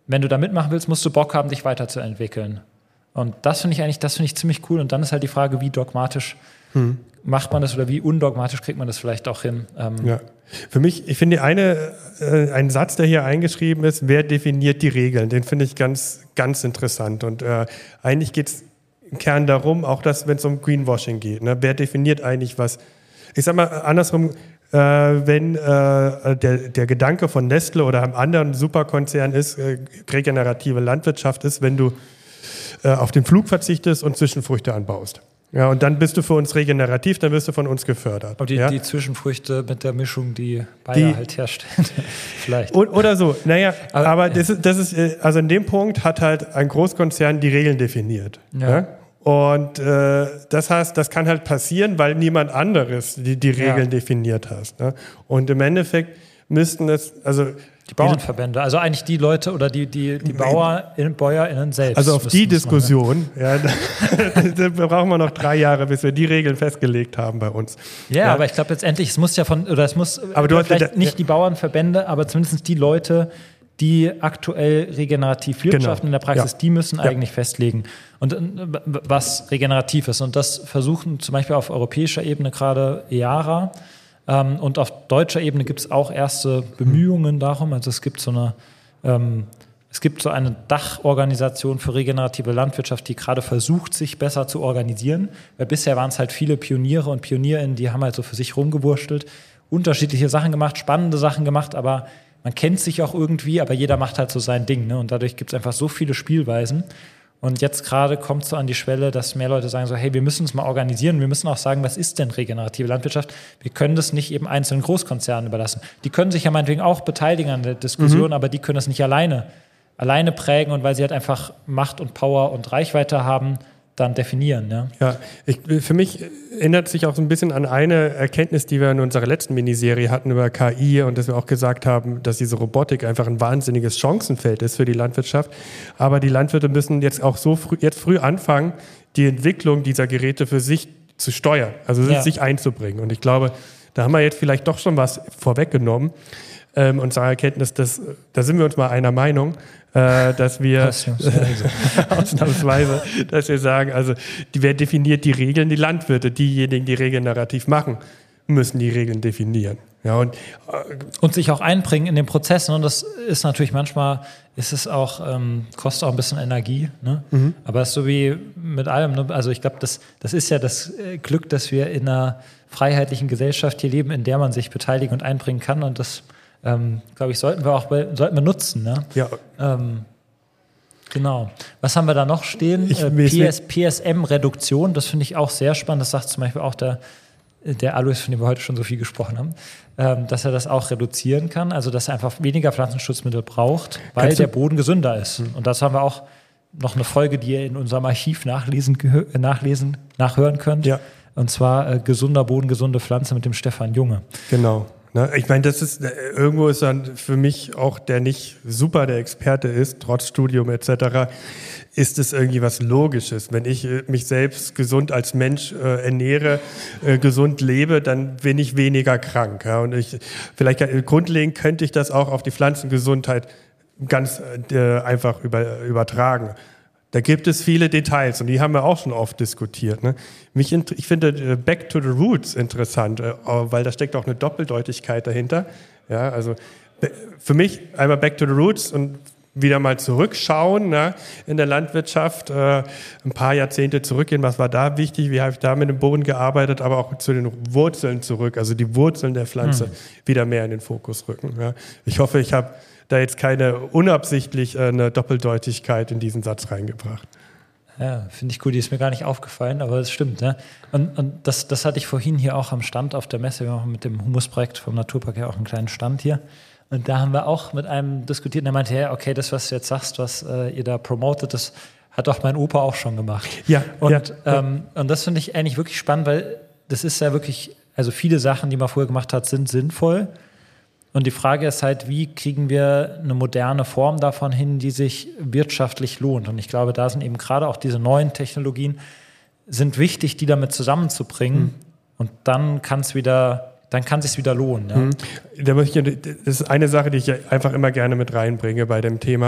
wenn du da mitmachen willst, musst du Bock haben, dich weiterzuentwickeln. Und das finde ich eigentlich, das finde ich ziemlich cool. Und dann ist halt die Frage, wie dogmatisch hm. macht man das oder wie undogmatisch kriegt man das vielleicht auch hin. Ähm ja. Für mich, ich finde eine, äh, ein Satz, der hier eingeschrieben ist, wer definiert die Regeln? Den finde ich ganz, ganz interessant. Und äh, eigentlich geht es im Kern darum, auch dass, wenn es um Greenwashing geht, ne? Wer definiert eigentlich was? Ich sag mal andersrum, äh, wenn äh, der, der Gedanke von Nestle oder einem anderen Superkonzern ist, äh, regenerative Landwirtschaft ist, wenn du auf den Flug verzichtest und Zwischenfrüchte anbaust. Ja, und dann bist du für uns regenerativ, dann wirst du von uns gefördert. Aber die, ja? die Zwischenfrüchte mit der Mischung, die Bayer die, halt herstellt, vielleicht. Oder so, naja, aber, aber das ist, das ist, also in dem Punkt hat halt ein Großkonzern die Regeln definiert. Ja. Ja? Und äh, das heißt, das kann halt passieren, weil niemand anderes die, die Regeln ja. definiert hat. Ne? Und im Endeffekt müssten es, also die Bauernverbände, also eigentlich die Leute oder die, die, die Bauern, BäuerInnen selbst. Also auf die Diskussion, ja, da, da brauchen wir noch drei Jahre, bis wir die Regeln festgelegt haben bei uns. Ja, ja. aber ich glaube letztendlich, es muss ja von, oder es muss aber du vielleicht hast, nicht die Bauernverbände, aber zumindest die Leute, die aktuell regenerativ wirtschaften genau. in der Praxis, ja. die müssen ja. eigentlich festlegen, und was regenerativ ist. Und das versuchen zum Beispiel auf europäischer Ebene gerade EARA. Ähm, und auf deutscher Ebene gibt es auch erste Bemühungen darum. Also es gibt so eine, ähm, es gibt so eine Dachorganisation für regenerative Landwirtschaft, die gerade versucht, sich besser zu organisieren. Weil bisher waren es halt viele Pioniere und Pionierinnen, die haben halt so für sich rumgewurstelt, unterschiedliche Sachen gemacht, spannende Sachen gemacht, aber man kennt sich auch irgendwie, aber jeder macht halt so sein Ding. Ne? Und dadurch gibt es einfach so viele Spielweisen. Und jetzt gerade kommt es so an die Schwelle, dass mehr Leute sagen so, hey, wir müssen es mal organisieren. Wir müssen auch sagen, was ist denn regenerative Landwirtschaft? Wir können das nicht eben einzelnen Großkonzernen überlassen. Die können sich ja meinetwegen auch beteiligen an der Diskussion, mhm. aber die können das nicht alleine, alleine prägen. Und weil sie halt einfach Macht und Power und Reichweite haben, dann definieren. Ja, ja ich, für mich erinnert sich auch so ein bisschen an eine Erkenntnis, die wir in unserer letzten Miniserie hatten über K I, und dass wir auch gesagt haben, dass diese Robotik einfach ein wahnsinniges Chancenfeld ist für die Landwirtschaft. Aber die Landwirte müssen jetzt auch so früh, jetzt früh anfangen, die Entwicklung dieser Geräte für sich zu steuern, also ja. sich einzubringen. Und ich glaube, da haben wir jetzt vielleicht doch schon was vorweggenommen. Ähm, unsere Erkenntnis, dass, da sind wir uns mal einer Meinung, äh, dass wir Ausnahmsweise. ausnahmsweise, dass wir sagen, also die, wer definiert die Regeln? Die Landwirte, diejenigen, die regenerativ machen, müssen die Regeln definieren. Ja, und, äh, und sich auch einbringen in den Prozessen. Und das ist natürlich manchmal, ist es auch, ähm, kostet auch ein bisschen Energie. Ne? Mhm. Aber es ist so wie mit allem. Ne? Also ich glaube, das, das ist ja das Glück, dass wir in einer freiheitlichen Gesellschaft hier leben, in der man sich beteiligen und einbringen kann. Und das Ähm, glaube ich, sollten wir auch sollten wir nutzen. Ne? Ja. Ähm, genau. Was haben wir da noch stehen? Ich, äh, P S, P S M-Reduktion, das finde ich auch sehr spannend. Das sagt zum Beispiel auch der, der Alois, von dem wir heute schon so viel gesprochen haben, ähm, dass er das auch reduzieren kann, also dass er einfach weniger Pflanzenschutzmittel braucht, weil Kannst der Boden gesünder ist. Mhm. Und das haben wir auch noch eine Folge, die ihr in unserem Archiv nachlesen, nachlesen nachhören könnt. Ja. Und zwar äh, Gesunder Boden, gesunde Pflanze mit dem Stefan Junge. Genau. Ich meine, das ist, irgendwo ist dann für mich auch, der nicht super der Experte ist, trotz Studium et cetera, ist es irgendwie was Logisches. Wenn ich mich selbst gesund als Mensch äh, ernähre, äh, gesund lebe, dann bin ich weniger krank. Ja? Und ich, vielleicht äh, grundlegend könnte ich das auch auf die Pflanzengesundheit ganz äh, einfach über, übertragen. Da gibt es viele Details und die haben wir auch schon oft diskutiert. Ne? Mich, ich finde Back to the Roots interessant, weil da steckt auch eine Doppeldeutigkeit dahinter. Ja, also für mich einmal Back to the Roots und wieder mal zurückschauen, ne, in der Landwirtschaft, äh, ein paar Jahrzehnte zurückgehen, was war da wichtig, wie habe ich da mit dem Boden gearbeitet, aber auch zu den Wurzeln zurück, also die Wurzeln der Pflanze hm. wieder mehr in den Fokus rücken. Ja. Ich hoffe, ich habe da jetzt keine unabsichtlich äh, eine Doppeldeutigkeit in diesen Satz reingebracht. Ja, finde ich gut, die ist mir gar nicht aufgefallen, aber es stimmt. Ne? Und, und das, das hatte ich vorhin hier auch am Stand auf der Messe, wir haben mit dem Humusprojekt vom Naturpark ja auch einen kleinen Stand hier. Und da haben wir auch mit einem diskutiert, und der meinte, ja, okay, das, was du jetzt sagst, was äh, ihr da promotet, das hat doch mein Opa auch schon gemacht. Ja. Und, ja, ja. Ähm, und das finde ich eigentlich wirklich spannend, weil das ist ja wirklich, also viele Sachen, die man vorher gemacht hat, sind sinnvoll. Und die Frage ist halt, wie kriegen wir eine moderne Form davon hin, die sich wirtschaftlich lohnt? Und ich glaube, da sind eben gerade auch diese neuen Technologien sind wichtig, die damit zusammenzubringen. Mhm. Und dann kann es wieder, dann kann es sich wieder lohnen. Ja? Mhm. Da möchte ich, das ist eine Sache, die ich einfach immer gerne mit reinbringe bei dem Thema.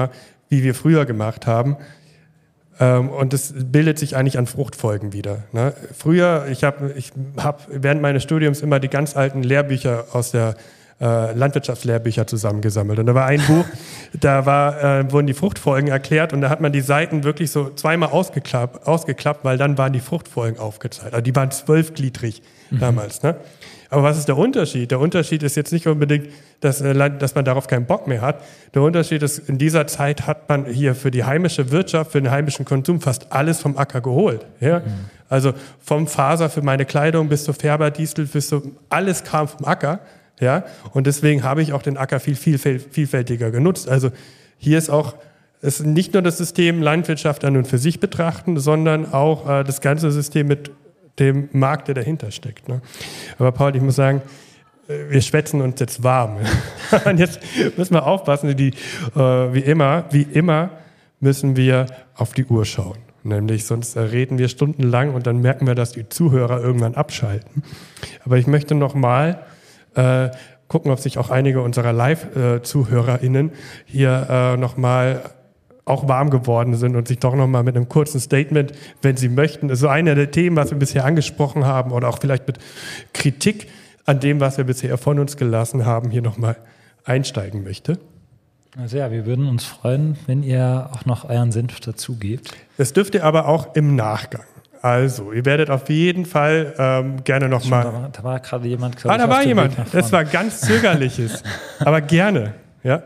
wie wir früher gemacht haben. Ähm, und das bildet sich eigentlich an Fruchtfolgen wieder. Ne? Früher, ich habe ich hab während meines Studiums immer die ganz alten Lehrbücher aus der äh, Landwirtschaftslehrbücher zusammengesammelt. Und da war ein Buch, da war, äh, wurden die Fruchtfolgen erklärt und da hat man die Seiten wirklich so zweimal ausgeklappt, ausgeklappt, weil dann waren die Fruchtfolgen aufgezeigt. Also die waren zwölfgliedrig mhm. damals. Ne? Aber was ist der Unterschied? Der Unterschied ist jetzt nicht unbedingt, dass, dass man darauf keinen Bock mehr hat. Der Unterschied ist, in dieser Zeit hat man hier für die heimische Wirtschaft, für den heimischen Konsum fast alles vom Acker geholt. Ja? Mhm. Also vom Faser für meine Kleidung bis zur Färberdistel, bis zu, alles kam vom Acker. Ja? Und deswegen habe ich auch den Acker viel, viel vielfältiger genutzt. Also hier ist auch es ist nicht nur das System Landwirtschaft an und für sich betrachten, sondern auch äh, das ganze System mit dem Markt, der dahinter steckt. Ne? Aber Paul, ich muss sagen, wir schwätzen uns jetzt warm. Und jetzt müssen wir aufpassen, die, äh, wie immer, wie immer müssen wir auf die Uhr schauen. Nämlich sonst reden wir stundenlang und dann merken wir, dass die Zuhörer irgendwann abschalten. Aber ich möchte noch mal äh, gucken, ob sich auch einige unserer Live-ZuhörerInnen hier äh, noch mal auch warm geworden sind und sich doch noch mal mit einem kurzen Statement, wenn sie möchten, das ist so einer der Themen, was wir bisher angesprochen haben oder auch vielleicht mit Kritik an dem, was wir bisher von uns gelassen haben, hier noch mal einsteigen möchte. Also ja, wir würden uns freuen, wenn ihr auch noch euren Senf dazu gebt. Das dürft ihr aber auch im Nachgang. Also, ihr werdet auf jeden Fall ähm, gerne noch mal... Da war, da war gerade jemand. Ah, da war jemand. Das war ganz Zögerliches. Aber gerne, ja.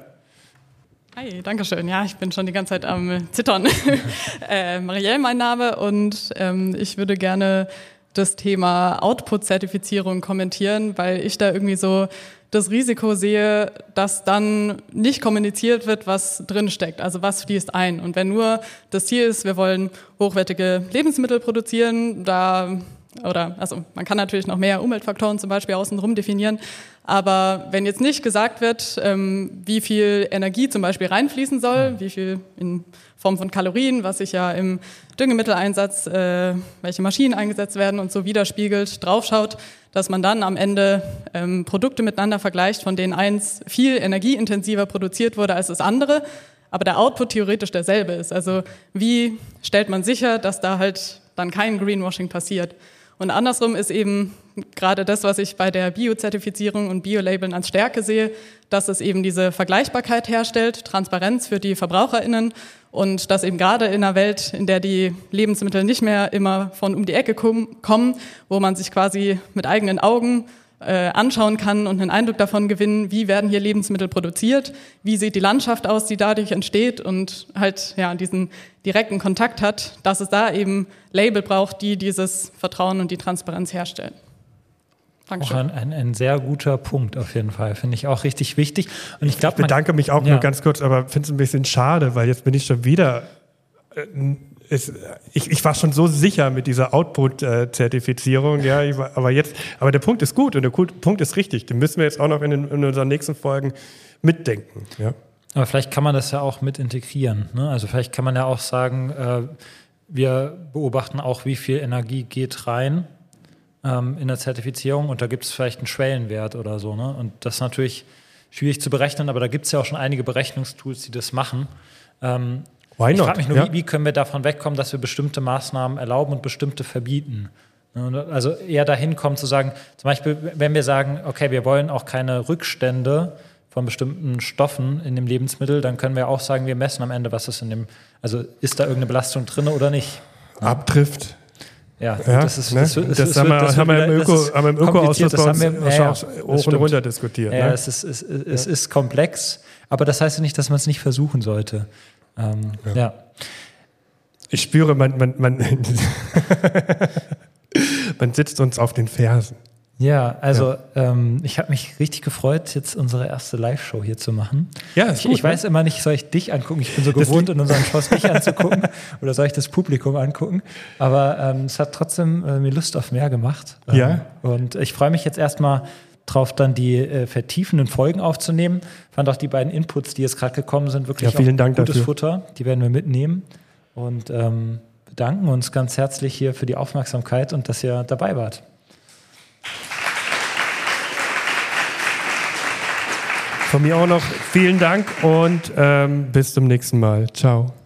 Hi, danke schön. Ja, ich bin schon die ganze Zeit am Zittern. äh, Marielle mein Name und ähm, ich würde gerne das Thema Output-Zertifizierung kommentieren, weil ich da irgendwie so das Risiko sehe, dass dann nicht kommuniziert wird, was drin steckt, also was fließt ein. Und wenn nur das Ziel ist, wir wollen hochwertige Lebensmittel produzieren, da oder also man kann natürlich noch mehr Umweltfaktoren zum Beispiel außenrum definieren, aber wenn jetzt nicht gesagt wird, ähm, wie viel Energie zum Beispiel reinfließen soll, wie viel in Form von Kalorien, was sich ja im Düngemitteleinsatz, äh, welche Maschinen eingesetzt werden und so widerspiegelt, draufschaut, dass man dann am Ende ähm, Produkte miteinander vergleicht, von denen eins viel energieintensiver produziert wurde als das andere, aber der Output theoretisch derselbe ist. Also wie stellt man sicher, dass da halt dann kein Greenwashing passiert? Und andersrum ist eben gerade das, was ich bei der Bio-Zertifizierung und Bio-Labeln als Stärke sehe, dass es eben diese Vergleichbarkeit herstellt, Transparenz für die VerbraucherInnen und dass eben gerade in einer Welt, in der die Lebensmittel nicht mehr immer von um die Ecke kommen, wo man sich quasi mit eigenen Augen äh, anschauen kann und einen Eindruck davon gewinnen, wie werden hier Lebensmittel produziert, wie sieht die Landschaft aus, die dadurch entsteht und halt ja diesen direkten Kontakt hat, dass es da eben Label braucht, die dieses Vertrauen und die Transparenz herstellen. Dankeschön. Auch ein, ein, ein sehr guter Punkt auf jeden Fall, finde ich auch richtig wichtig. Und ich, glaub, ich bedanke mich auch ja. nur ganz kurz, aber finde es ein bisschen schade, weil jetzt bin ich schon wieder... Äh, Es, ich, ich war schon so sicher mit dieser Output-Zertifizierung, ja, ich war, aber jetzt, aber der Punkt ist gut und der Punkt ist richtig. Den müssen wir jetzt auch noch in, den, in unseren nächsten Folgen mitdenken. Ja. Aber vielleicht kann man das ja auch mit integrieren. Ne? Also vielleicht kann man ja auch sagen, äh, wir beobachten auch, wie viel Energie geht rein ähm, in der Zertifizierung und da gibt es vielleicht einen Schwellenwert oder so. Ne? Und das ist natürlich schwierig zu berechnen, aber da gibt es ja auch schon einige Berechnungstools, die das machen. Ähm, Why ich not? frage mich nur, ja. wie, wie können wir davon wegkommen, dass wir bestimmte Maßnahmen erlauben und bestimmte verbieten? Also eher dahin kommen zu sagen, zum Beispiel, wenn wir sagen, okay, wir wollen auch keine Rückstände von bestimmten Stoffen in dem Lebensmittel, dann können wir auch sagen, wir messen am Ende, was ist in dem, also ist da irgendeine Belastung drin oder nicht? Abtrifft. Ja, ja, das ist ne? das, das, das, das, haben wir, das haben wir im Öko, haben wir im Öko-Ausschuss das haben wir, ja, ja, hoch und runter diskutiert. Ja, ne? es, ist, es, es ja. ist komplex, aber das heißt ja nicht, dass man es nicht versuchen sollte. Ähm, ja. ja. Ich spüre, man, man, man, man sitzt uns auf den Fersen. Ja, also ja. Ähm, ich habe mich richtig gefreut, jetzt unsere erste Live-Show hier zu machen. Ja, ist ich, gut, ich weiß ne? immer nicht, soll ich dich angucken? Ich bin so gewohnt, in unseren Shows dich anzugucken oder soll ich das Publikum angucken? Aber ähm, es hat trotzdem äh, mir Lust auf mehr gemacht. Ähm, ja. Und ich freue mich jetzt erstmal drauf, dann die äh, vertiefenden Folgen aufzunehmen. Fand auch die beiden Inputs, die jetzt gerade gekommen sind, wirklich ja, vielen auch Dank gutes dafür. Futter. Die werden wir mitnehmen und ähm, bedanken uns ganz herzlich hier für die Aufmerksamkeit und dass ihr dabei wart. Von mir auch noch vielen Dank und ähm, bis zum nächsten Mal. Ciao.